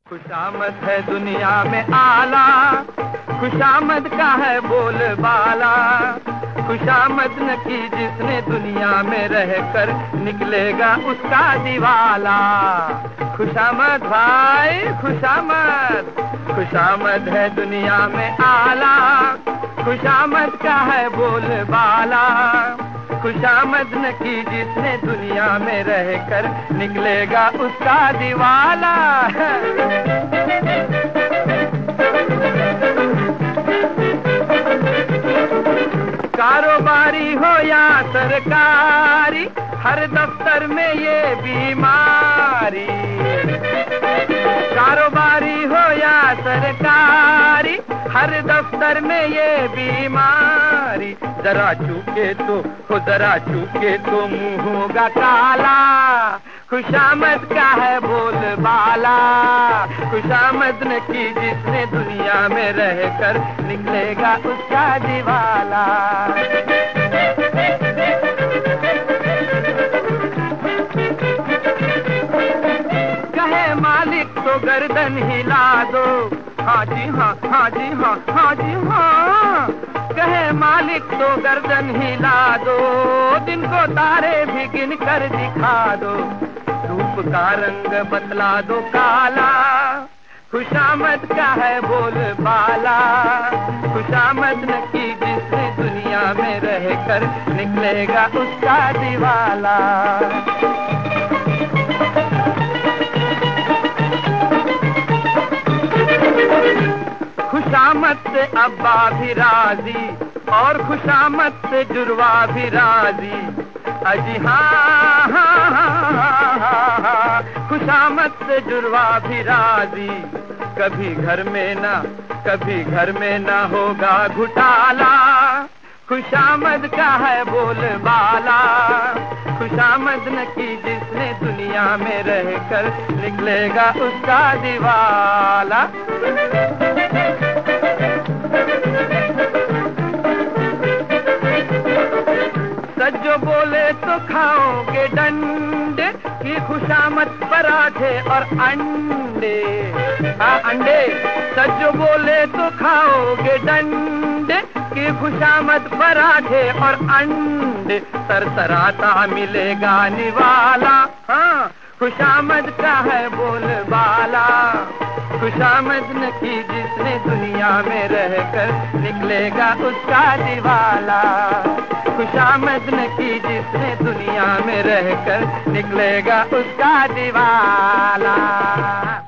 खुशामद है दुनिया में आला, खुशामद का है बोल बाला। खुशामद न की जिसने दुनिया में रहकर निकलेगा उसका दिवाला। खुशामद भाई खुशामद, खुशामद है दुनिया में आला, खुशामद का है बोल बाला। खुशामद न की जिसने दुनिया में रहकर निकलेगा उसका दिवाला। कारोबारी हो या सरकारी, हर दफ्तर में ये बीमारी। कारोबारी हो या सरकारी, हर दफ्तर में ये बीमारी। जरा चूके तो मुंह होगा काला। खुशामद का है बोल बाला, खुशामद न की जिसने दुनिया में रहकर निकलेगा उसका दिवाला। कहे मालिक तो गर्दन हिला दो, हाँ जी हाँ, हाँ जी हाँ, हाँ जी हाँ। कहे मालिक तो गर्दन हिला दो, दिन को तारे भी गिन कर दिखा दो। धूप का रंग बतला दो काला, खुशामद का है बोल बाला। खुशामद न की जिसने दुनिया में रहकर निकलेगा उसका दिवाला। खुशामद से अब्बा भी राजी और खुशामद से जुर्वा भी राजी। अजी हाँ हाँ हाँ हाँ, खुशामद से जुर्वा भी राजी। कभी घर में ना होगा घुटाला। खुशामद का है बोल बाला, खुशामद न की जिसने दुनिया में रहकर निकलेगा उसका दिवाला। सज्जो बोले तो खाओगे डंडे, की खुशामद पराठे और अंडे। हाँ अंडे। सज्जो बोले तो खाओगे डंडे, की खुशामद पराठे और अंडे। सरसराता मिलेगा निवाला, हाँ खुशामद का है बोल बाला। खुशामद न की जिसने दुनिया में रहकर निकलेगा उसका दिवाला। खुशामद न की जिसने दुनिया में रहकर निकलेगा उसका दिवाला।